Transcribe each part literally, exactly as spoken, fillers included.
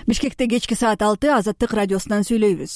Бишкекте кечки саат алты Азаттык радиосунан сүйлөйбүз.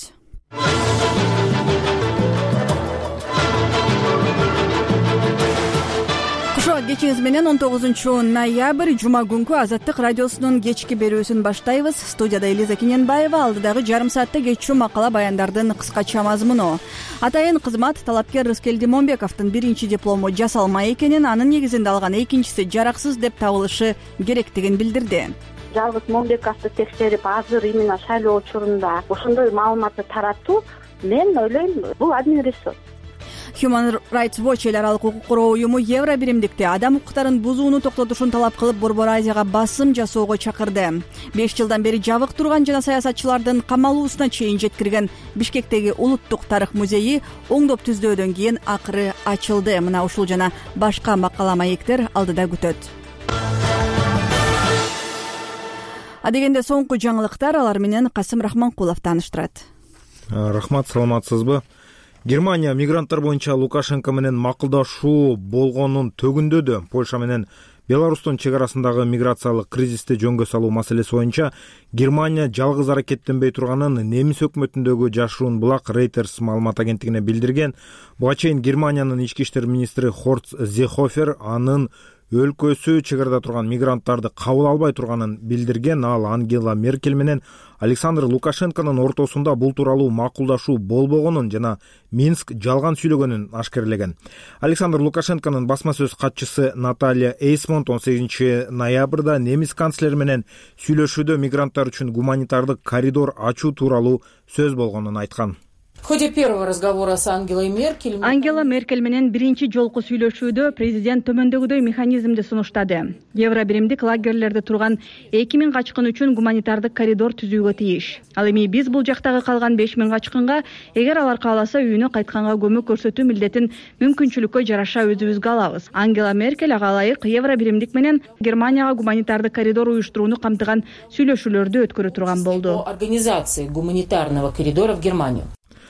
Кушо кечиңиз менен он тогузунчу ноябрь жума күнкү Азаттык радиосунун кечки берүүсүн баштайбыз. Студияда Элиза Кененбаева, алдыдагы жарым саатта кечүү макала баяндардын кыскача мазмуну. Атайын кызмат талапкер Рыскелди Момбековдун биринчи диплому жасалмай экенин, анын негизинде алган экинчиси жараксыз деп табылышы керектигин билдирди. Жалгыз Момбековду текшерип, азыр именно шайлоо учурунда ошондой маалыматты таратуу, мен ойлойм, бул админресурс. Human Rights Watch эл аралык укук короо уюму Евро биримдикте адам укуктарын бузууну токтотушун талап кылып, Борбор Азияга басым жасоого чакырды. беш жылдан бери жабык турган жана саясатчылардын камалуусуна чейин жеткирген Бишкектеги Улуттук тарых музейи оңдоп түздөөдөн кийин акыры ачылды. Мына ушул жана башка макала маектер алдыда күтөт. Адегенде соңку жаңылыктар, алар менен Касым Рахманкулов тааныштырат. Рахмат, саламатсызбы? Германия мигранттар боюнча Лукашенко менен макулдашуу болгонун төгүндөдү. Польша менен Беларустун чек арасындагы миграциялык кризисти жөнгө салуу маселеси боюнча Германия жалгыз аракеттенбей турганын немис өкмөтүндөгү жашуун булак Reuters маалымат агенттигине билдирген. Буга чейин Германиянын ички иштер министри Хорст Зехофер анын өлкөсү чек арада турган мигранттарды кабыл албай турганын билдирген. Ал Ангела Меркель менен Александр Лукашенконун ортосунда бул тууралуу макулдашуу болбогонун жана Минск жалган сүйлөгөнүн ашкерлеген. Александр Лукашенконун басма сөз катчысы Наталья Эйсмонт он сегизинчи ноябрда немис канцлери менен сүйлөшүүдө мигранттар үчүн гуманитардык коридор ачуу тууралуу сөз болгонун айткан. В ходе первого разговора с Ангелой Меркель Ангела Меркель менен биринчи жолку сүйлөшүүдө президент төмөндөгүдөй механизмди сунуштады. Евро биримдик лагерлерде турган эки миң качкын үчүн гуманитардык коридор түзүүгө тийиш. Ал эми биз бул жактагы калган беш миң качкынга, эгер алар кааласа, үйүнө кайтканга көмөк көрсөтүү милдетин мүмкүнчүлүккө жараша өзүбүзгө алабыз. Ангела Меркель ага ылайык Евро биримдик менен Германияга гуманитардык коридор уюштурууну камтыган сүйлөшүүлөрдү өткөрө турган болду. Организации гуманитарного коридора в Германию.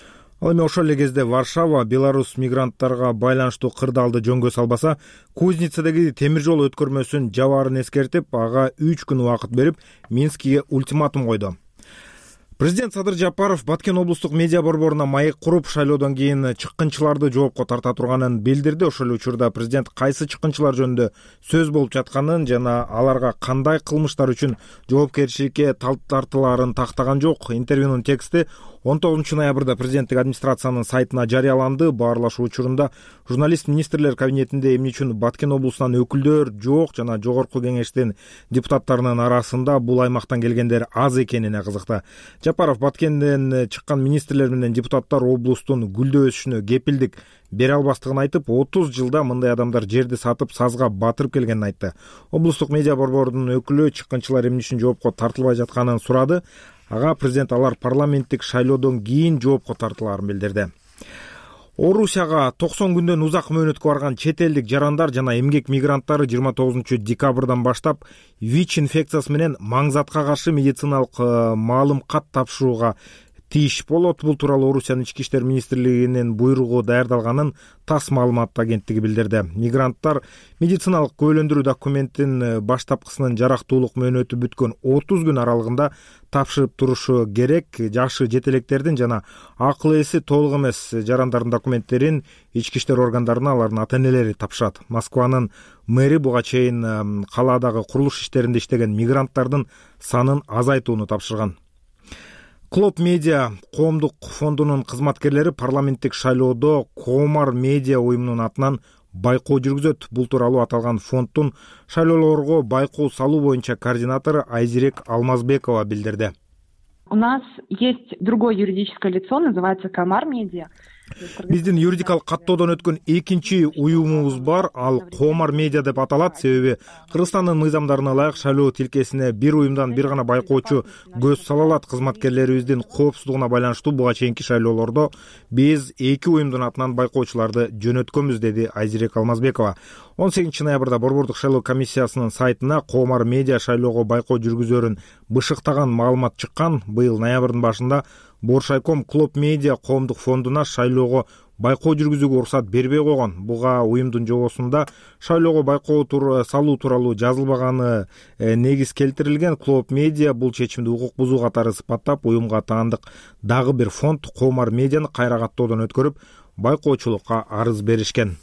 Ал эми ошол эле кезде Варшава Беларус мигранттарга байланыштуу кырдаалды жөнгө салбаса, Кузницадагы темир жол өткөрмөсүн жабаарын эскертип, ага үч күн убакыт берип, Минскиге ультиматум койду. Президент Садыр Жапаров Баткен облустук медиа борборуна маек куруп, шайлоодон кийин чыккынчыларды жоопко тарта турганын билдирди. Ошол учурда президент кайсы чыккынчылар жөнүндө сөз болуп жатканын жана аларга кандай кылмыштар үчүн жоопкерчиликке тартылаарын тактаган жок. Интервьюнун тексти он тогузунчу ноябрда президенттик администрациянын сайтына жарыяланды. Баарлашуу учурунда журналист министрлер кабинетинде эмне үчүн Баткен облусунан өкүлдөр жок жана жогорку кеңештин депутаттарынын арасында бул аймактан келгендер аз экенине кызыкты. Жапаров Баткенден чыккан министрлер менен депутаттар облустун гүлдөө өсүшүнө кепилдик бере албастыгын айтып, отуз жылда мындай адамдар жерди сатып сазга батырып келгенин айтты. Облустук медиа борборунун өкүлү чыккынчылар эмне үчүн жоопко тартылбай жатканын сурады. Ага президент алар парламенттик шайлоодон кийин жоопко тартылаарын билдирди. Орусияга токсон күндөн узак мөөнөткө барган чет элдик жарандар жана эмгек мигранттары жыйырма тогузунчу декабрдан баштап ВИЧ инфекциясы менен маңзатка каршы медициналык маалымкат тапшырууга тийиш болот. Бул тууралуу Орусиянын ички иштер министрлигинин буйругу даярдалганын ТАСС маалымат агенттиги билдирди. Мигранттар медициналык күбөлөндүрүү документин баштапкысынын жарактуулук мөөнөтү бүткөн отуз күн аралыгында тапшырып турушу керек. Жашы жетелектердин жана акыл эси толук эмес жарандардын документтерин ички иштер органдарына алардын ата-энелери тапшырат. Москванын мэри буга чейин калаадагы курулуш иштеринде иштеген мигранттардын санын азайтууну тапшырган. Клоп Медиа коомдук фондунун кызматкерлери парламенттик шайлоодо Коомар медиа уюмунун атынан байкоо жүргүзөт. Бул тууралуу аталган фонддун шайлоолорго байкоо салуу боюнча координатору Айзирек Алмазбекова билдирди. У нас есть другое юридическое лицо, называется Коомар медиа. Биздин юридикалык каттоодон өткөн экинчи уюмубуз бар, ал Коомар медиа деп аталат. Себеби Кыргызстандын мыйзамдарына ылайык шайлоо тилкесине бир уюмдан бир гана байкоочу көз сала алат. Кызматкерлерибиздин коопсуздугуна байланыштуу буга чейинки шайлоолордо биз эки уюмдун атынан байкоочуларды жөнөткөнбүз, деди Айзирек Алмазбекова. он сегизинчи ноябрда борбордук шайлоо комиссиясынын сайтына Коомар медиа шайлоого байкоо жүргүзөрүн бышыктаган маалымат чыккан. Быйыл ноябрдын башында Боршайком Клоп Медиа коомдук фондуна шайлоого байкоо жүргүзүүгө уруксат бербей койгон. Буга уюмдун жобосунда шайлоого байкоо салуу тууралуу жазылбаганы негиз келтирилген. Клоп медиа бул чечимди укук бузуу катары сыпаттап, уюмга таандык дагы бир фонд Комар медианы кайра каттоодон өткөрүп, байкоочулукка арыз беришкен.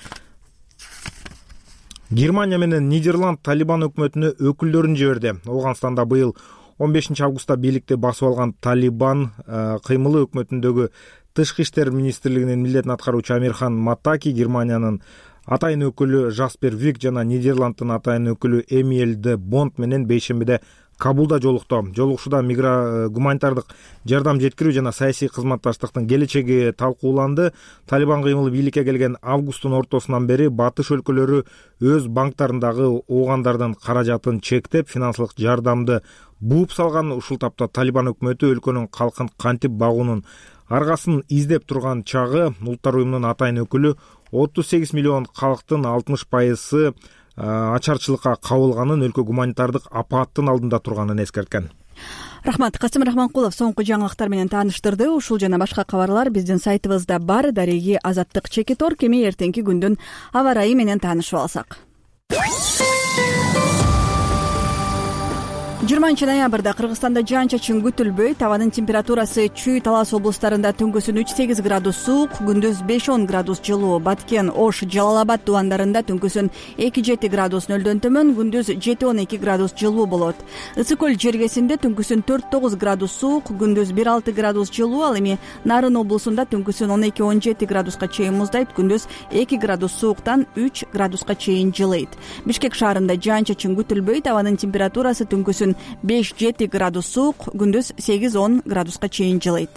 Германия менен Нидерланд Талибан өкмөтүнө өкүлдөрүн жиберди. Ооганстанда быйыл он бешинчи августта бийликти басып алган Талибан кыймылы өкмөтүндөгү Тышкы иштер министрлигинин милдетин аткаруучу Амирхан Матаки Германиянын атайын өкүлү Жаспер Вик жана Нидерландтын атайын өкүлү Эмиль де Бонд менен бейшембиде Кабулда жолукту. Жолугушууда мигра гуманитардык жардам жеткирүү жана саясий кызматташтыктын келечеги талкууланды. Талибан кыймылы бийликке келген августтун ортосунан бери батыш өлкөлөрү өз банктарындагы оогандардын каражатын чектеп, финансылык жардамды бууп салган. Ушул тапта Талибан өкмөтү өлкөнүн калкын кантип багуунун аргасын издеп турган чагы Улуттар уюмунун атайын өкүлү отуз сегиз миллион калктын алтымыш пайызы ачарчылыкка кабылганын, өлкө гуманитардык апааттын алдында турганын эскерткен. Рахмат. Касым Рахманкулов соңку жаңылыктар менен тааныштырды. Ушул жана башка кабарлар биздин сайтыбызда бар. Дареги Азаттык Чекитор. Кеми эртеңки күндүн аба ырайы менен таанышып алсак. жыйырманчы ноябрда Кыргызстанда жаан-чачын күтүлбөйт. Абанын температурасы Чүй, Талас облустарында түнкүсүн үч сегиз градус суук, күндүз беш он градус жылуу. Баткен, Ош, Жалал-Абад дубандарында түнкүсүн эки жети градус нөлдөн төмөн, күндүз жети он эки градус жылуу болот. Ысык көл жергесинде түнкүсүн төрт тогуз градус суук, күндүз бир алты градус жылуу. Ал эми Нарын облусунда түнкүсүн он эки он жети градуска чейин муздайт, күндүз эки градус сууктан үч градуска чейин жылыйт. Бишкек шаарында жаан-чачын күтүлбөйт. Абанын температурасы түнкүсүн беш жети градус суук, күндүз сегиз он градуска чейин жылыйт.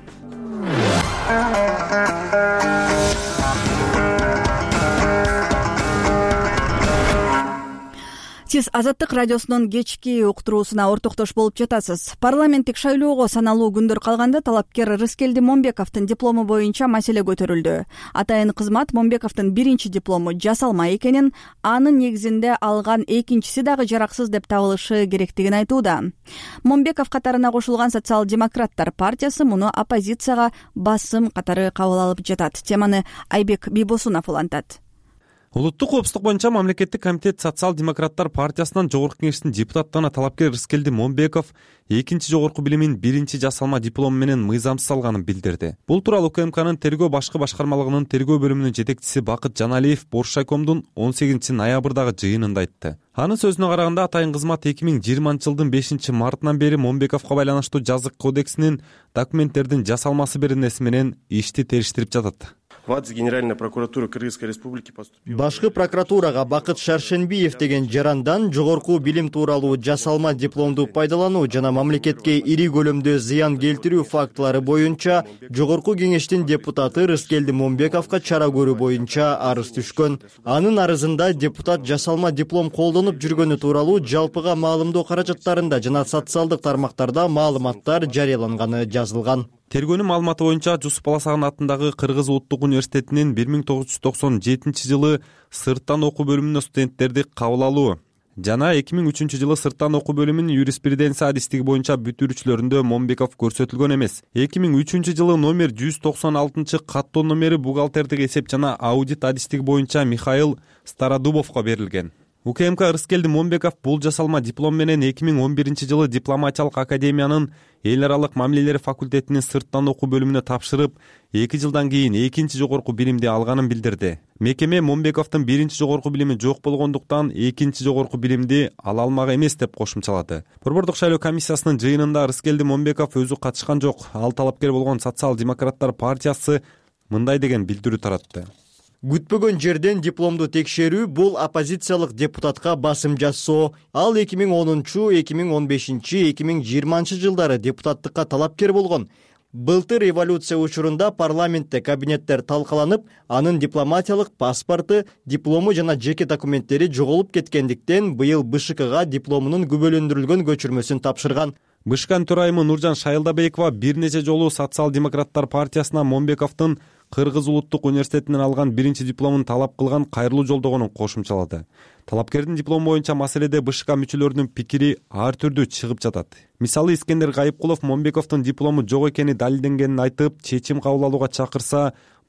Сиз Азаттык радиосунун кечки уктуруусуна ортоктош болуп жатасыз. Парламенттик шайлоого саналуу күндөр калганда талапкер Рыскелди Момбековдун диплому боюнча маселе көтөрүлдү. Атайын кызмат Момбековдун биринчи диплому жасалма экенин, анын негизинде алган экинчиси дагы жараксыз деп табылышы керектигин айтууда. Момбеков катарына кошулган Социал-демократтар партиясы муну оппозицияга басым катары кабыл алып жатат. Теманы Айбек Бийбосунов улантат. Улуттук коопсуздук боюнча мамлекеттик комитет Социал-демократтар партиясынан жогорку кеңештин депутаттыгына талапкер Рыскелди Момбеков экинчи жогорку билимин биринчи жасалма диплому менен мыйзамсыз алганын билдирди. Бул тууралуу УКМКнын тергөө башкы башкармалыгынын тергөө бөлүмүнүн жетекчиси Бакыт Жаналиев Боршайкомдун он сегизинчи ноябрдагы жыйынында айтты. Анын сөзүнө караганда, атайын кызмат эки миң жыйырманчы жылдын бешинчи мартынан бери Момбековго байланыштуу жазык кодексинин документтердин жасалмасы беренеси менен ишти териштирип жатат. Генеральная прокуратура Кыргызской республики поступила. Башкы прокуратурага Бакыт Шаршенбиев деген жарандан жогорку билим тууралуу жасалма дипломду пайдалануу жана мамлекетке ири көлөмдө зыян келтирүү фактылары боюнча жогорку кеңештин депутаты Рыскелди Момбековго чара көрүү боюнча арыз түшкөн. Анын арызында депутат жасалма диплом колдонуп жүргөнү тууралуу жалпыга маалымдоо каражаттарында жана социалдык тармактарда маалыматтар жарыяланганы жазылган. Тергөөнүн маалыматы боюнча Жусуп Баласагын атындагы Кыргыз улуттук университетинин бир миң тогуз жүз токсон жетинчи жылы сырттан окуу бөлүмүнө студенттерди кабыл алуу жана эки миң үчүнчү жылы сырттан окуу бөлүмүнүн юриспруденция адистиги боюнча бүтүрүүчүлөрүндө Момбеков көрсөтүлгөн эмес. эки миң үчүнчү жылы номер жүз токсон алтынчы каттоо номери бухгалтердик эсеп жана аудит адистиги боюнча Михаил Стародубовго берилген. УКМК Рыскелди Момбеков бул жасалма диплом менен эки миң он биринчи жылы дипломатиялык академиянын эл аралык мамилелер факультетинин сырттан окуу бөлүмүнө тапшырып, эки жылдан кийин экинчи жогорку билимди алганын билдирди. Мекеме Момбековдун биринчи жогорку билими жок болгондуктан экинчи жогорку билимди ала алмак эмес деп кошумчалады. Борбордук шайлоо комиссиясынын жыйынында Рыскелди Момбеков өзү катышкан жок. Ал талапкер болгон Социал-демократтар партиясы мындай деген билдирүү таратты. Күтпөгөн жерден дипломду текшерүү бул оппозициялык депутатка басым жасоо. Ал эки миң онунчу, эки миң он бешинчи, эки миң жыйырманчы жылдары депутаттыкка талапкер болгон. Былтыр революция учурунда парламентте кабинеттер талкаланып, анын дипломатиялык паспорту, диплому жана жеке документтери жоголуп кеткендиктен быйыл БШКга дипломунун күбөлөндүрүлгөн көчүрмөсүн тапшырган. БШКнын төрайымы Нуржан Шайылдабекова бир нече жолу Социал-демократтар партиясына Момбековдун Кыргыз улуттук университетинен алган биринчи дипломун талап кылган кайрылуу жолдогонун кошумчалады. Талапкердин диплому боюнча маселеде БШК мүчөлөрүнүн пикири ар түрдүү чыгып жатат. Мисалы, Искендер Гайыпкулов Момбековдун диплому жок экени далилденгенин айтып, чечим кабыл алууга чакырса,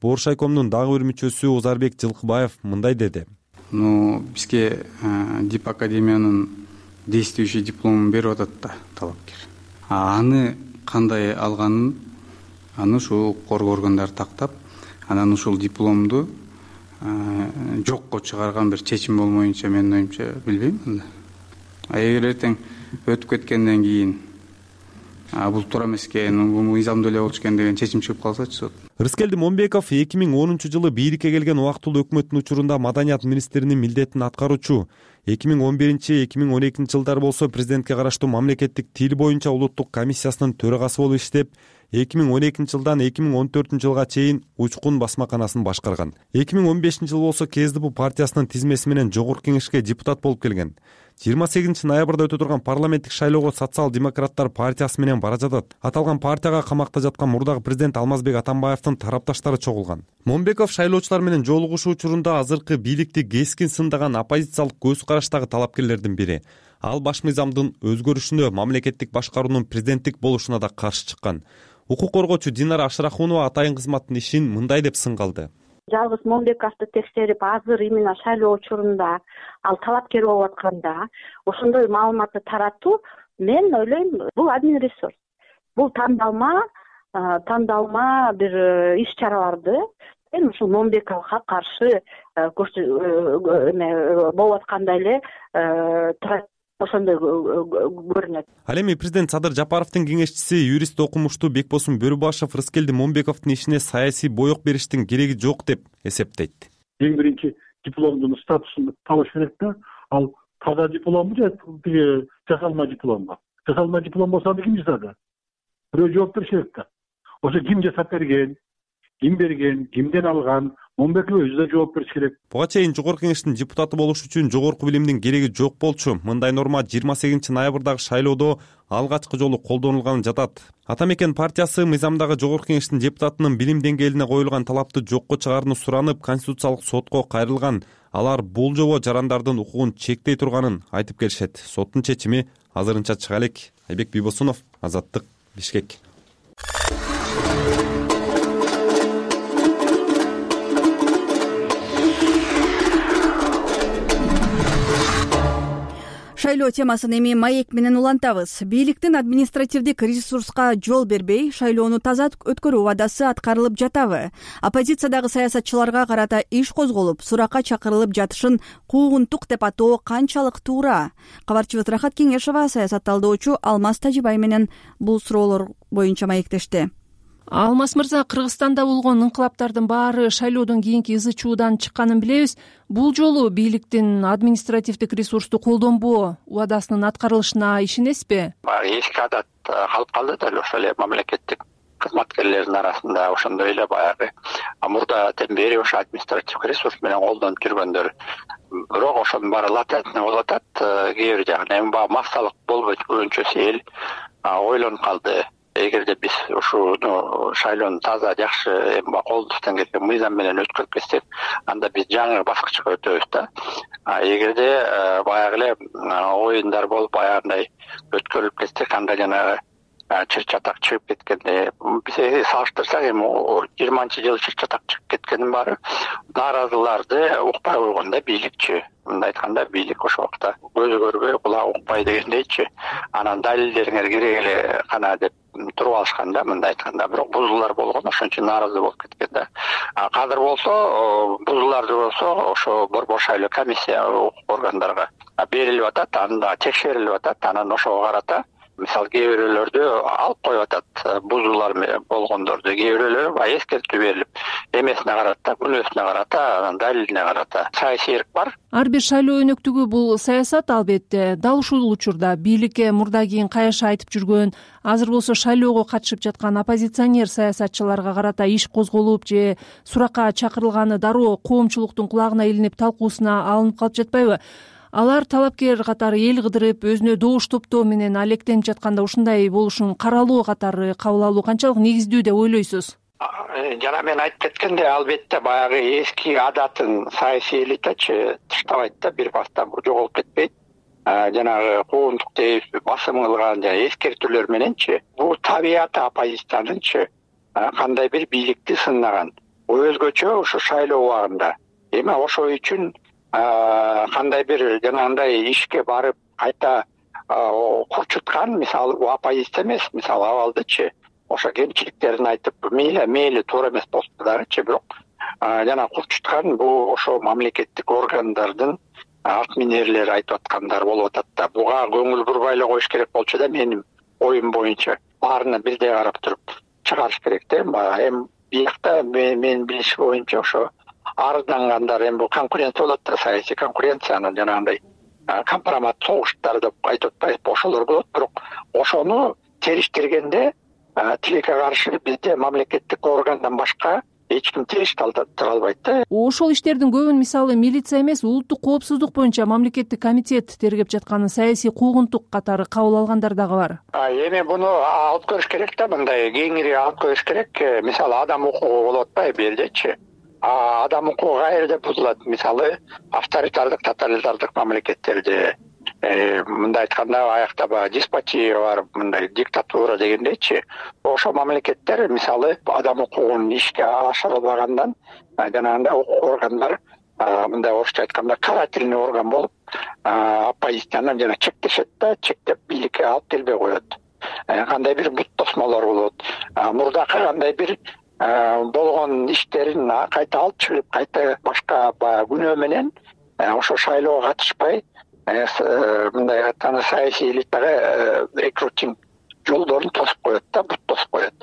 Боршайкомдун дагы бир мүчөсү Озарбек Жылкыбаев мындай деди. Ну бизге Дип академиянын действующий дипломун берип атат да талапкер. Аны кандай алганын аны ушул коргоо органдары тактап, анан ушул дипломду жокко чыгарган бир чечим болмоюнча менин оюмча билбейм анда. А эгер эртең өтүп кеткенден кийин бул туура эмес экен, бул мыйзамдуу эле болчу экен деген чечим чыгып калсачы сот. Рыскелди Момбеков эки миң онунчу жылы бийликке келген убактылуу өкмөттүн учурунда маданият министринин милдетин аткаруучу. эки миң он биринчи эки миң он экинчи жылдары болсо президентке караштуу мамлекеттик тил боюнча улуттук комиссиясынын төрагасы болуп иштеп, эки миң он экинчи жылдан эки миң он төртүнчү жылга чейин Учкун басмаканасын башкарган. эки миң он бешинчи жылы болсо КСДП партиясынын тизмеси менен жогорку кеңешке депутат болуп келген. жыйырма сегизинчи ноябрда өтө турган парламенттик шайлоого социал-демократтар партиясы менен бара жатат. Аталган партияга камакта жаткан мурдагы президент Алмазбек Атамбаевдин тарапташтары чогулган. Момбеков шайлоочулар менен жолугушуу учурунда азыркы бийликти кескин сындаган оппозициялык көз караштагы талапкерлердин бири. Ал баш мыйзамдын өзгөрүшүнө, мамлекеттик башкаруунун президенттик болушуна да каршы чыккан. Укук коргоочу Динара Ашрахунова атайын кызматтын ишин мындай деп сынгалды. Жалгыз Момбековду текшерип, азыр именно шайлоо учурунда ал талапкер болуп атканда ошондой маалыматты таратуу, мен ойлойм, бул админ ресурс. Бул тандалма, тандалма бир иш-чараларды мен ушул Момбековго каршы болуп аткандай эле ошондой көрүнөт. Ал эми президент Садыр Жапаровдун кеңешчиси, юрист окумуштуу Бекбосун Бөрүбашев Рыскелди Момбековдун ишине саясий боек бериштин кереги жок деп эсептейт. Эң биринчи дипломдун статусун табыш керек да, ал таза дипломбу же тиги жасалма дипломбу? Жасалма диплом болсо аны ким жасады? Бирөө жооп бериш керек да. Ошо ким жасап берген, ким берген, кимден алган, Момбеков өзү да жооп бериш керек. Буга чейин жогорку кеңештин депутаты болуш үчүн жогорку билимдин кереги жок болчу. Мындай норма жыйырма сегизинчи ноябрдагы шайлоодо алгачкы жолу колдонулганы жатат. Атамекен партиясы мыйзамдагы жогорку кеңештин депутатынын билим деңгээлине коюлган талапты жокко чыгарууну суранып, конституциялык сотко кайрылган. Алар бул жобо жарандардын укугун чектей турганын айтып келишет. Соттун чечими азырынча чыга элек. Айбек Бийбосунов, Азаттык, Бишкек. Шайлоо темасын эми маек менен улантабыз. Бийликтин административдик ресурска жол бербей, шайлоону таза өткөрүү убадасы аткарылып жатабы? Оппозициядагы саясатчыларга карата иш козголуп, суракка чакырылып жатышын куугунтук деп атоо канчалык туура? Кабарчыбыз Рахат Кеңешова саясат талдоочу Алмаз Тажибай менен бул суроолор боюнча маектешти. Алмаз мырза, Кыргызстанда болгон инкылаптардын баары шайлоодон кийинки ызы чуудан чыкканын билебиз. Бул жолу бийликтин административдик ресурсту колдонбоо убадасынын аткарылышына ишенесизби? Эски адат калып калды да, ошол эле мамлекеттик кызматкерлердин арасында ошондой эле баягы мурдатен бери ошо административдик ресурс менен колдонуп жүргөндөр. Бирок ошонун баары латентный болуп атат. Кээ бир жагынан эми баягы массалык болбой жүргөнчө эл ойлонуп калды. Эгерде биз ушуну шайлоону таза жакшы колдуктан келген мыйзам менен өткөрүп кетсек, анда биз жаңы баскычка өтөбүз да. Эгерде баягы эле оюндар болуп аягындай өткөрүлүп кетсек, анда жанагы чыр чатак чыгып кеткенде биз салыштырсак, эми жыйырманчы жылы чыр чатак чыгып кеткенин баары нааразыларды укпай койгондо бийликчи. Мындай айтканда, бийлик ошол убакта көзү көрбөй, кулагы укпай дегендейчи. Анан далилдериңер керек эле кана деп туруп алышканда, мындай айтканда, бирок бузуулар болгон, ошон үчүн нааразы болуп кеткен да. Азыр болсо, бузууларды болсо, ошо борбор шайлоо комиссия органдарга берилип атат, анда текшерилип атат, анан ошого карата мисалы кээ бирөөлөрдү алып коюп атат, бузуулар болгондорду. Кээ бирөөлөр баягы эскертүү берилип, эмесине карата, күнөөсүнө карата, анан далилине карата саясий эрк бар. Ар бир шайлоо өнөктүгү бул саясат, албетте. Дал ушул учурда бийликке мурда кийин кайшы айтып жүргөн, азыр болсо шайлоого катышып жаткан оппозиционер саясатчыларга карата иш козголуп же суракка чакырылганы дароо коомчулуктун кулагына илинип, талкуусуна алынып калып жатпайбы? Алар талапкер катары эл кыдырып, өзүнө добуш топтоо менен алектенип жатканда ушундай болушун каралоо катары кабыл алуу канчалык негиздүү деп ойлойсуз? Жана мен айтып кеткендей, албетте баягы эски адатын саясий элитачы таштабайт да, бир баста жоголуп кетпейт. Жанагы коомдукта басым кылган жана эскертүүлөр мененчи, бул табияты оппозициянынчы кандай бир бийликти сынаган, өзгөчө ушу шайлоо убагында. Эми ошол үчүн кандай бир жанагындай ишке барып кайта курчуткан мисалы оппозиция эмес, мисалы абалдычы ошо кемчиликтерин айтып мейли мейли туура эмес болсо дагычы, бирок жана курчуткан бул ошо мамлекеттик органдардын атминерлери айтып аткандар болуп атат да. Буга көңүл бурбай эле коюш керек болчу да, менин оюм боюнча. Баарына бирдей карап туруп чыгарыш керек да. Эми биякта менин билиш боюнча ошо арыздангандар, эми бул конкуренция болот да, саясий конкуренцияны жанагындай компромат согуштар деп айтып атпайбы, ошолор болот. Бирок ошону териштиргенде тилекке каршы бизде мамлекеттик органдан башка эч ким териш тура албайт да. Ошол иштердин көбүн мисалы милиция эмес, улуттук коопсуздук боюнча мамлекеттик комитет тергеп жатканын саясий куугунтук катары кабыл алгандар дагы бар. Эми буну алып көрүш керек да, мындай кеңири алып көрүш керек. Мисалы адам укугу болуп атпайбы бул жердечи. Адам укугу каерде бузулат? Мисалы авторитардык, тоталитардык мамлекеттерде, мындай айтканда аякта баягы деспотия бар, мындай диктатура дегендейчи. Ошол мамлекеттер мисалы адам укугун ишке ашыра албагандан жанагындай укук органдар мындай орусча айтканда карательный орган болуп оппозицияны жана чектешет да, чектеп бийликке алып келбей коет. Кандай бир бут тосмолор болот. Мурдакы кандай бир болгон иштерин кайта алып чыгып, кайта башка баягы күнөө менен ошо шайлоого катышпай мындай айтканда саясий элитага рекрутинг жолдорун тосуп коет да, бут тосуп коет.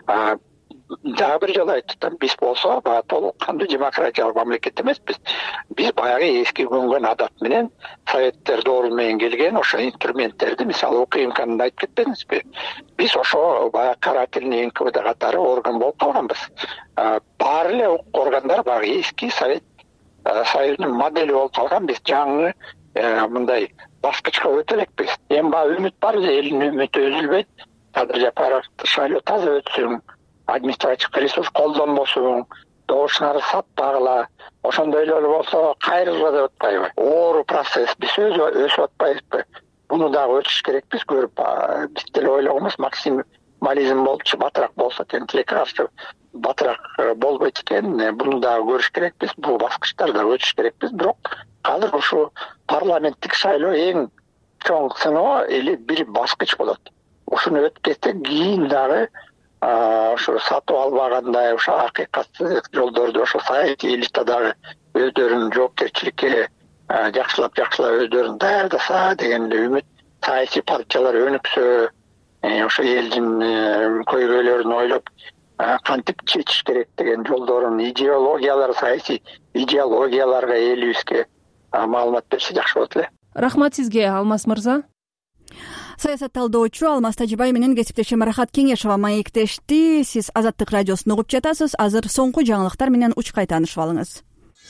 Дагы бир жолу айттым, биз болсо баягы толук кандуу демократиялык мамлекет эмеспиз. Биз баягы эски көнгөн адат менен советтер доору менен келген ошо инструменттерди, мисалы УКМКны айтып кетпедиңизби? Биз ошо баягы карательный эн ка вэ дэ катары орган болуп калганбыз. Баары эле укук органдар баягы эски совет союзунун модели болуп калган. Биз жаңы мындай баскычка өтө элекпиз. Эми баягы үмүт бар, элдин үмүтү үзүлбөйт. Кадыр Жапаров шайлоо таза өтсүн, административдик ресурс колдонбосун, добушуңарды сатпагыла, ошондой эле болсо кайрылгыла деп атпайбы? Оору процесс, биз өсүп атпайбызбы? Буну дагы өтүш керекпиз, көрүп. Биз деле ойлогонбуз, максимализм болчу, батыраак болсо экен, тилекке каршы батыраак болбойт экен. Буну дагы көрүш керекпиз, бул баскычтарда өтүш керекпиз. Бирок азыр ушу парламенттик шайлоо эң чоң сыноо или бир баскыч болот. Ушуну өткөзсөк, кийин дагы ошо сатып албагандай, ошо акыйкатсыз жолдорду ошо саясий элита дагы өздөрүнүн жоопкерчиликке жакшылап жакшылап өздөрүн даярдаса деген эле үмүт. Саясий партиялар өнүксө, ошо элдин көйгөйлөрүн ойлоп кантип чечиш керек деген жолдорун, идеологиялар, саясий идеологияларга элибизге маалымат берсе жакшы болот эле. Рахмат сизге, Алмаз мырза. Саясат талдоочу Алмаз Тажибай менен кесиптешим Рахат Кеңешова маектешти. Сиз Азаттык радиосун угуп жатасыз. Азыр соңку жаңылыктар менен учкай таанышып алыңыз.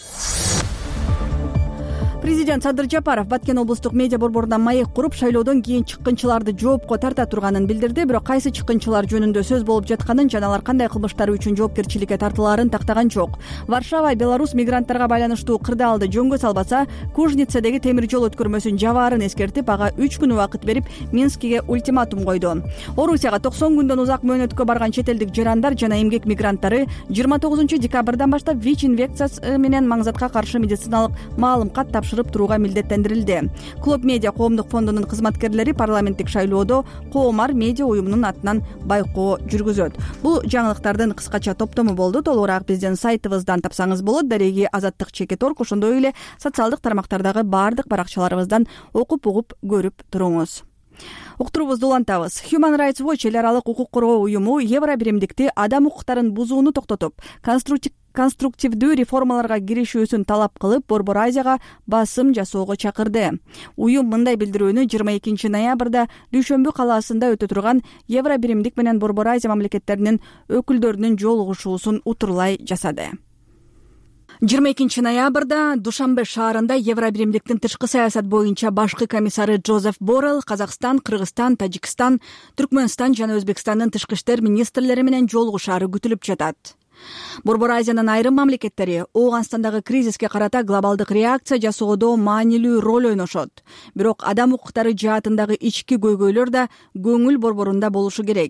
Президент Садыр Жапаров Баткен облустук медиа борборунда маек куруп, шайлоодон кийин чыккынчыларды жоопко тарта турганын билдирди. Бирок кайсы чыккынчылар жөнүндө сөз болуп жатканын жана алар кандай кылмыштары үчүн жоопкерчиликке тартылаарын тактаган жок. Варшава Беларусь мигранттарга байланыштуу кырдаалды жөнгө салбаса, Кужницадеги темир жол өткөрмөсүн жабаарын эскертип, ага үч күн убакыт берип, Минскиге ультиматум койду. Орусияга токсон күндөн узак мөөнөткө барган чет элдик жарандар жана эмгек мигранттары жыйырма тогузунчу декабрдан баштап ВИЧ инфекциясы менен маңзатка каршы медициналык маалымат тапшырып турууга милдеттендирилди. Клуб медиа коомдук фондунун кызматкерлери парламенттик шайлоодо Коомар медиа уюмунун атынан байкоо жүргүзөт. Бул жаңылыктардын кыскача топтому болду. Толугураак биздин сайтыбыздан тапсаңыз болот. Дареги Азаттык чекит орг, ошондой эле социалдык тармактардагы баардык баракчаларыбыздан окуп угуп көрүп туруңуз. Уктуруубузду улантабыз. Human Rights Watch эл аралык укук коргоо уюму Евро биримдикти адам укуктарын бузууну токтотуп, конструктивдүү реформаларга киришүүсүн талап кылып, Борбор Азияга басым жасоого чакырды. Уюм мындай билдирүүнү жыйырма экинчи ноябрда Дүйшөмбү калаасында өтө турган Евро биримдик менен Борбор Азия мамлекеттеринин өкүлдөрүнүн жолугушуусун утурлай жасады. жыйырма экинчи ноябрда Душанбе шаарында Евро биримдиктин тышкы саясат боюнча башкы комиссары Джозеф Боррелл Казакстан, Кыргызстан, Тажикстан, Түркмөнстан жана Өзбекстандын тышкы иштер министрлери менен жолугушаары күтүлүп жатат. Борбор Азиянын айрым мамлекеттери Ооганстандагы кризиске карата глобалдык реакция жасоодо маанилүү роль ойношот. Бирок адам укуктары жаатындагы ички көйгөйлөр да көңүл борборунда болушу керек.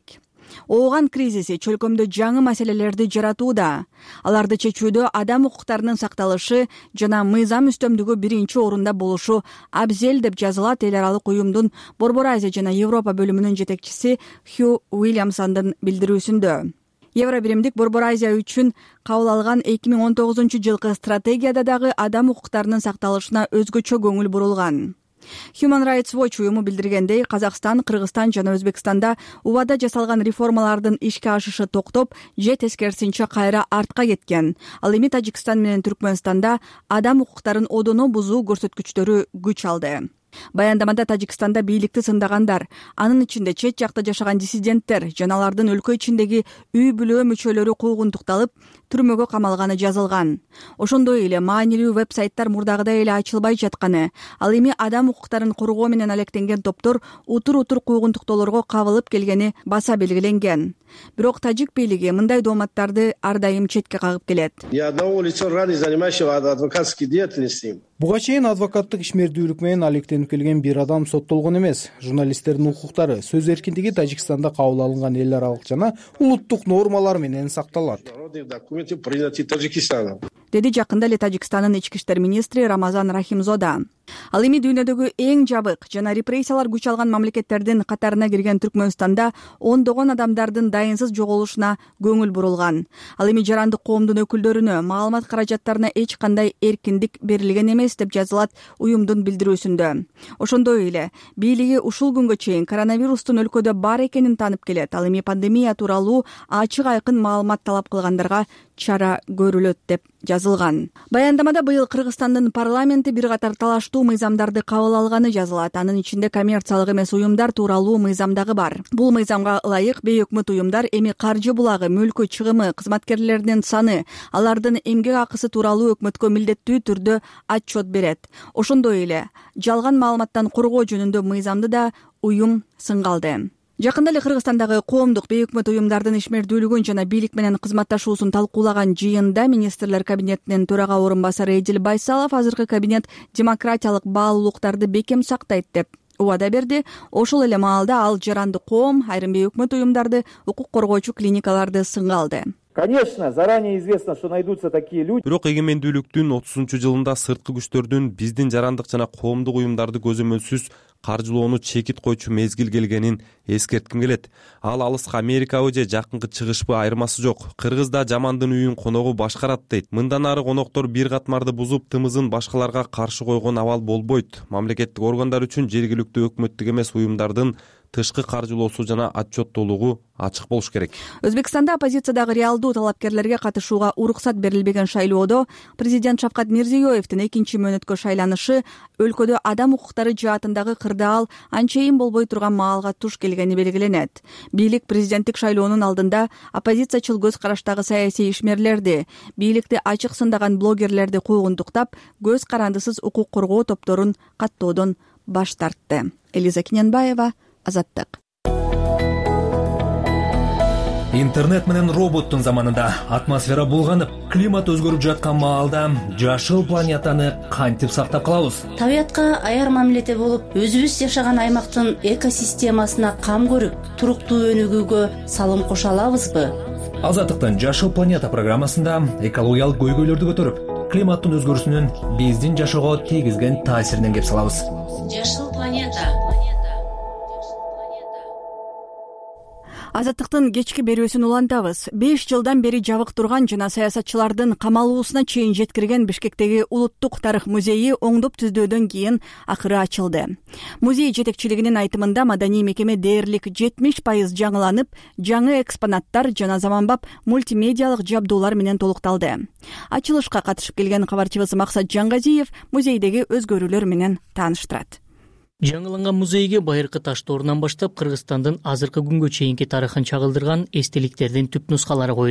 Ооган кризиси чөлкөмдө жаңы маселелерди жаратууда. Аларды чечүүдө адам укуктарынын сакталышы жана мыйзам үстөмдүгү биринчи орунда болушу абзел деп жазылат эл аралык уюмдун Борбор Азия жана Европа бөлүмүнүн жетекчиси Хью Уильямсондун билдирүүсүндө. Евробиримдик Борбор Азия үчүн кабыл алган эки миң он тогузунчу жылкы стратегияда дагы адам укуктарынын сакталышына өзгөчө көңүл бурулган. Human Rights Watch уюму билдиргендей, Казакстан, Кыргызстан жана Өзбекстанда убада жасалган реформалардын ишке ашышы токтоп, же тескерисинче кайра артка кеткен. Ал эми Тажикстан менен Түркмөнстанда адам укуктарын одоно бузуу көрсөткүчтөрү күч алды. Баяндамада Тажикстанда бийликти сындагандар, анын ичинде чет жакта жашаган диссиденттер жана алардын өлкө ичиндеги үй бүлө мүчөлөрү куугунтукталып, түрмөгө камалганы жазылган. Ошондой эле маанилүү веб-сайттар мурдагыдай эле ачылбай жатканы, ал эми адам укуктарын коргоо менен алектенген топтор утур-утур куугунтуктоолорго кабылып келгени баса белгиленген. Бирок тажик бийлиги мындай дооматтарды ар дайым четке кагып келет. Ни одного лица ранее занимающего адвокатской деятельностью. Буга чейин адвокаттык ишмердүүлүк менен алектенип келген бир адам соттолгон эмес. Журналисттердин укуктары, сөз эркиндиги Тажикстанда кабыл алынган эл аралык жана улуттук нормалар менен сакталат, деди жакында эле Тажикстандын ички иштер министри Рамазан Рахимзода. Ал эми дүйнөдөгү эң жабык жана репрессиялар күч алган мамлекеттердин катарына кирген Түркмөнстанда ондогон адамдардын дайынсыз жоголушуна көңүл бурулган. Ал эми жарандык коомдун өкүлдөрүнө маалымат каражаттарына эч кандай эркиндик берилген эмес деп жазылат уюмдун билдирүүсүндө. Ошондой эле бийлиги ушул күнгө чейин коронавирустун өлкөдө бар экенин таанып келет. Ал эми пандемия тууралуу ачык айкын маалымат талап кылгандарга чара көрүлөт деп жазылган. Баяндамада быйыл Кыргызстандын парламенти бир катар талаштуу мыйзамдарды кабыл алганы жазылат. Анын ичинде коммерциялык эмес уюмдар тууралуу мыйзам дагы бар. Бул мыйзамга ылайык бейөкмөт уюмдар эми каржы булагы, мүлкү чыгымы, кызматкерлеринин саны, алардын эмгек акысы тууралуу өкмөткө милдеттүү түрдө отчет берет. Ошондой эле жалган маалыматтан коргоо жөнүндө мыйзамды да уюм сынга алды. Жакында эле Кыргызстандагы коомдук бейөкмөт уюмдардын ишмердүүлүгүн жана бийлик менен кызматташуусун талкуулаган жыйында министрлер кабинетинин төрага орун басары Эдил Байсалов азыркы кабинет демократиялык баалуулуктарды бекем сактайт деп убада берди. Ошол эле маалда ал жарандык коом, айрым бейөкмөт уюмдарды, укук коргоочу клиникаларды сынга алды. Конечно, заранее известно, что найдутся такие люди. Бирок эгемендүүлүктүн отузунчу жылында сырткы күчтөрдүн биздин жарандык жана коомдук уюмдарды көзөмөлсүз каржылоону чекит койчу мезгил келгенин эскертким келет. Ал алыска Америкабы же жакынкы чыгышпы айырмасы жок. Кыргызда жамандын үйүн коногу башкарат дейт. Мындан ары коноктор бир катмарды бузуп, тымызын башкаларга каршы койгон абал болбойт. Мамлекеттик органдар үчүн жергиликтүү өкмөттүк эмес уюмдардын тышкы каржылоосу жана отчеттуулугу ачык болуш керек. Өзбекстанда оппозициядагы реалдуу талапкерлерге катышууга уруксат берилбеген шайлоодо президент Шавкат Мирзиёевдин экинчи мөөнөткө шайланышы өлкөдө адам укуктары жаатындагы кырдаал анчейин болбой турган маалга туш келгени белгиленет. Бийлик президенттик шайлоонун алдында оппозициячыл көз караштагы саясий ишмерлерди, бийликти ачык сындаган блогерлерди куугунтуктап, көз карандысыз укук коргоо топторун каттоодон баш тартты. Элиза Киненбаева, Азаттык. Интернет менен роботтун заманында атмосфера булганып, климат өзгөрүп жаткан маалда жашыл планетаны кантип сактап калабыз? Табиятка аяр мамиледе болуп, өзүбүз жашаган аймактын экосистемасына кам көрүп, туруктуу өнүгүүгө салым кошо алабызбы? Азаттыктын Жашыл планета программасында экологиялык көйгөйлөрдү көтөрүп, климаттын өзгөрүүсүнүн биздин жашоого тийгизген таасиринен кеп салабыз. Жашыл планета. Азаттыктын кечки берүүсүн улантабыз. беш жылдан бери жабык турган жана саясатчылардын камалуусуна чейин жеткирген Бишкектеги Улуттук тарых музейи оңдоп түздөөдөн кийин акыры ачылды. Музей жетекчилигинин айтымында маданий мекеме дээрлик жетимиш пайыз жаңыланып, жаңы экспонаттар жана заманбап мультимедиалык жабдуулар менен толукталды. Ачылышка катышып келген кабарчыбыз Максат Жангазиев музейдеги өзгөрүүлөр менен тааныштырат. Жаңыланган музейге байыркы ташторунан баштап Кыргызстандын азыркы күнгө чейинки тарыхын чагылдырган эстеликтердин түп нускалары коюлган.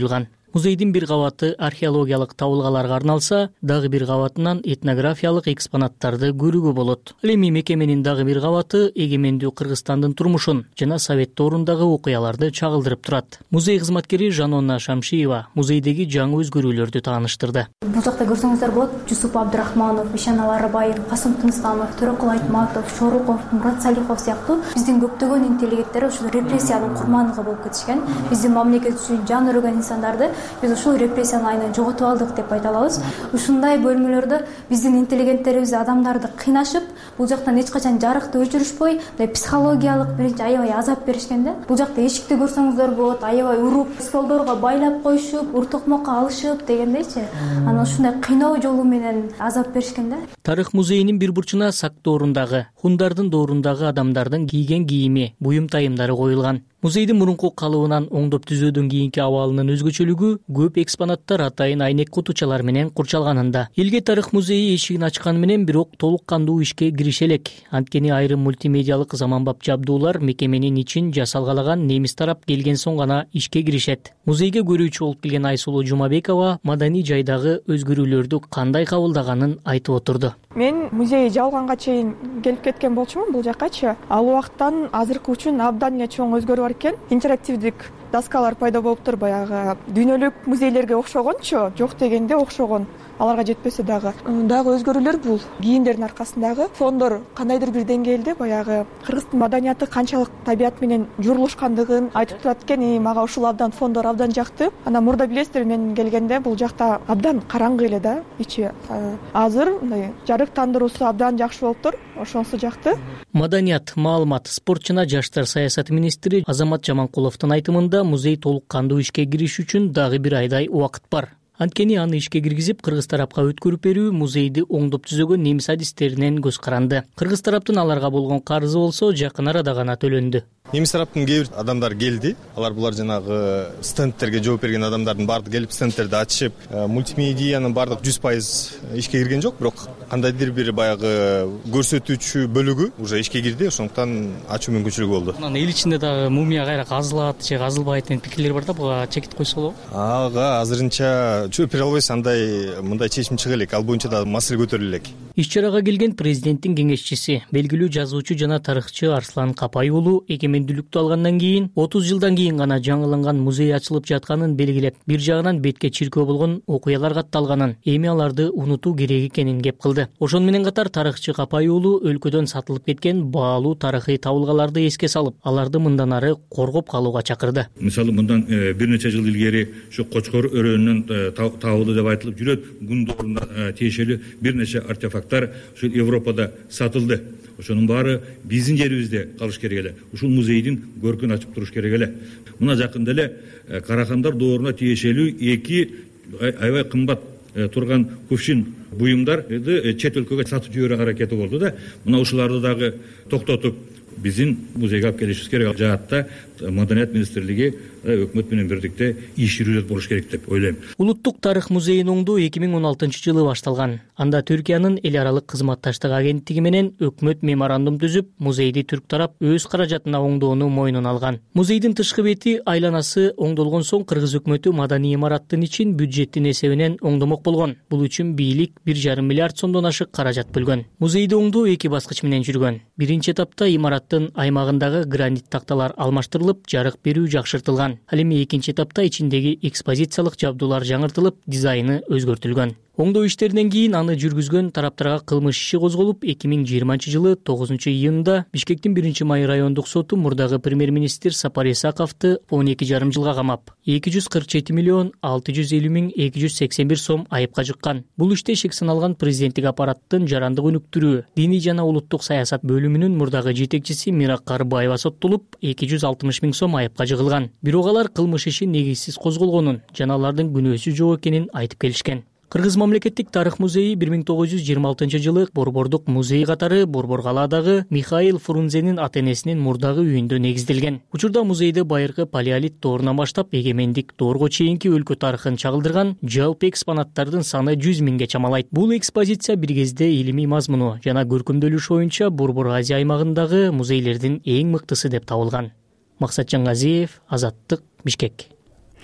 Музейдин бир кабаты археологиялык табылгаларга арналса, дагы бир кабатынан этнографиялык экспонаттарды көрүүгө болот. Ал эми мекеменин дагы бир кабаты эгемендүү Кыргызстандын турмушун жана Совет доорундагы окуяларды чагылдырып турат. Музей кызматкери Жанона Шамшиева музейдеги жаңы өзгөрүүлөрдү тааныштырды. Бул жакта көрсөңүздөр болот, Жусуп Абдрахманов, Ишан Аларбаев, Касым Тыныстамов, Төрөкул Айтматов, Шоруков, Мурат Салихов сыяктуу биздин көптөгөн интеллигенттер ушул репрессиянын курманы болуп кетишкен. Биздин мамлекет үчүн жан өргөн инсандарды биз ушул репрессиянын айынан жоготуп алдык деп айта алабыз. Ушундай бөлмөлөрдө биздин интеллигенттерибиз адамдарды кыйнашып, бул жактан эч качан жарыкты өчүрүшпөй, психологиялык биринчи аябай азап беришкен да. Бул жакта эшикти көрсөңүздөр болот, аябай уруп, столдорго байлап коюшуп, уртокмокко алышып дегендейчи. Анан ушундай кыйноо жолу менен азап беришкен да. Тарых музейинин бир бурчуна Сак доорундагы, хундардын доорундагы адамдардын кийген кийими, буюм тайымдары коюлган. Музейдин мурунку калыбынан оңдоп түзөөдөн кийинки абалынын өзгөчөлүгү көп экспонаттар атайын айнек кутучалар менен курчалганында. Элге тарых музейи эшигин ачканы менен бирок толук кандуу ишке кирише элек. Анткени айрым мультимедиалык заманбап жабдуулар мекеменин ичин жасалгалаган немис тарап келген соң гана ишке киришет. Музейге көрүүчү болуп келген Айсулуу Жумабекова маданий жайдагы өзгөрүүлөрдү кандай кабылдаганын айтып отурду. Мен музей жабылганга чейин келип кеткен болчумун бул жаккачы. Ал убакыттан азыркы үчүн абдан эле чоң өзгөрүү бар экен. Интерактивдик доскалар пайда болуптур, баягы дүйнөлүк музейлерге окшогончу, жок дегенде окшогон. Аларга жетпесе дагы. Дагы өзгөрүүлөр бул кийимдердин аркасындагы фондор кандайдыр бир деңгээлде баягы кыргыздын маданияты канчалык табият менен журулушкандыгын айтып турат экен. Мага ушул абдан фондор абдан жакты. Анан мурда билесиздер, мен келгенде бул жакта абдан караңгы эле да ичи. Азыр мындай жарыктандыруусу абдан жакшы болуптур. Ошонусу жакты. Маданият, маалымат, спорт жана жаштар саясаты министри Азамат Жаманкуловдун айтымында музей толук кандуу ишке кириш үчүн дагы бир айдай убакыт бар. Анткени аны ишке киргизип, кыргыз тарапка өткөрүп берүү музейди оңдоп түзөгөн немис адистеринен көз каранды. Кыргыз тараптын аларга болгон карызы болсо жакын арада гана төлөндү. Немис тараптын кээ бир адамдар келди. Алар булар жанагы стендтерге жооп берген адамдардын баардыгы келип стендтерди ачып, мультимедиянын баардык жүз пайыз ишке кирген жок, бирок кандайдыр бир баягы көрсөтүүчү бөлүгү уже ишке кирди, ошондуктан ачуу мүмкүнчүлүгү болду. Анан эл ичинде дагы мумия кайра казылат же казылбайт деген пикирлер бар да, буга чекит койсо болобу? Ага, азырынча жооп бере албайсыз, андай мындай чечим чыга элек, ал боюнча да маселе көтөрүлө элек. Иш-чарага келген президенттин кеңешчиси, белгилүү жазуучу жана тарыхчы Арслан Капай уулу эгемендүүлүктү алгандан кийин отуз жылдан кийин гана жаңыланган музей ачылып жатканын белгилеп, бир жагынан бетке чиркөө болгон окуялар катталганын, эми аларды унутуу керек экенин кеп кылды. Ошону менен катар тарыхчы Капай уулу өлкөдөн сатылып кеткен баалуу тарыхый табылгаларды эске салып, аларды мындан ары коргоп калууга чакырды. Мисалы, мындан бир нече жыл илгери ушу Кочкор өрөөнүнөн табылды деп айтылып жүрөт. Гун дооруна тиешелүү бир нече артефакттар ушул Европада сатылды. Ошонун баары биздин жерибизде калыш керек эле. Ушул музейдин көркүн ачып туруш керек эле. Мына жакында эле Карахандар дооруна тиешелүү эки аябай кымбат турган кувшин буюмдарды чет өлкөгө сатып жиберүү аракети болду да. Мына ушуларды дагы токтотуп биздин музейге алып келишибиз керек. Жаатта Маданият министрлиги өкмөт менен бирдикте иш жүргүзөт болуш керек деп ойлойм. Улуттук тарых музейин оңдоо эки миң он алтынчы жылы башталган. Анда Түркиянын эл аралык кызматташтык агенттиги менен өкмөт меморандум түзүп, музейди түрк тарап өз каражатына оңдоону мойнуна алган. Музейдин тышкы бети айланасы оңдолгон соң кыргыз өкмөтү маданий имараттын ичин бюджеттин эсебинен оңдомок болгон. Бул үчүн бийлик бир жарым миллиард сомдон ашык каражат бөлгөн. Музейди оңдоо эки баскыч менен жүргөн. Биринчи этапта имараттын аймагындагы гранит такталар алмаштырылып, жарык берүү жакшыртылган. Ал эми экинчи этапта ичиндеги экспозициялык жабдуулар жаңыртылып, дизайны өзгөртүлгөн. Оңдоо иштеринен кийин аны жүргүзгөн тараптарга кылмыш иши козголуп, эки миң жыйырманчы жылы тогузунчу июнда Бишкектин биринчи май райондук соту мурдагы премьер-министр Сапар Исаковду он эки жарым жылга камап, эки жүз кырк жети миллион алты жүз элүү миң эки жүз сексен бир сом айыпка жыккан. Бул иште шек саналган президенттик аппараттын жарандык өнүктүрүү, диний жана улуттук саясат бөлүмүнүн мурдагы жетекчиси Мирак Карыбаева соттолуп, эки жүз алтымыш миң сом айыпка жыгылган. Бирок алар кылмыш иши негизсиз козголгонун жана алардын күнөөсү жок экенин айтып келишкен. Кыргыз мамлекеттик тарых музейи бир миң тогуз жүз жыйырма алтынчы жылы Борбордук музей катары Борбор калаадагы Михаил Фрунзенин ата-энесинин мурдагы үйүндө негизделген. Учурда музейде байыркы палеолит доорунан баштап эгемендик доорго чейинки өлкө тарыхын чагылдырган жалпы экспонаттардын саны жүз миңге чамалайт. Бул экспозиция бир кезде илимий мазмуну жана көркөмдөлүш боюнча Борбор Азия аймагындагы музейлердин эң мыктысы деп табылган. Максатжан Газиев, Азаттык, Бишкек.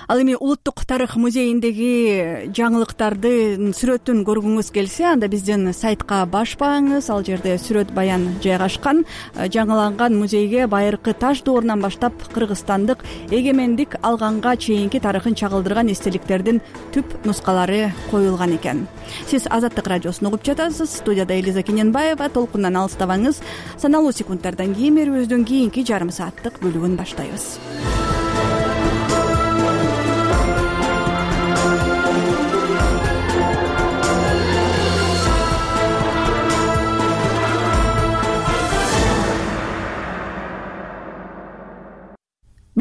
ал эми улуттук тарых музейиндеги жаңылыктардын сүрөтүн көргүңүз келсе, анда биздин сайтка башпаңыз, ал жерде сүрөт баян жайгашкан. Жаңыланган музейге байыркы таш доорунан баштап кыргызстандык эгемендик алганга чейинки тарыхын чагылдырган эстеликтердин түп нускалары коюлган экен. Сиз Азаттык радиосун угуп жатасыз. Студияда Элиза Кененбаева. Толкундан алыстабаңыз. Саналуу секундтардан кийин берүүбүздүн кийинки жарым сааттык бөлүгүн баштайбыз.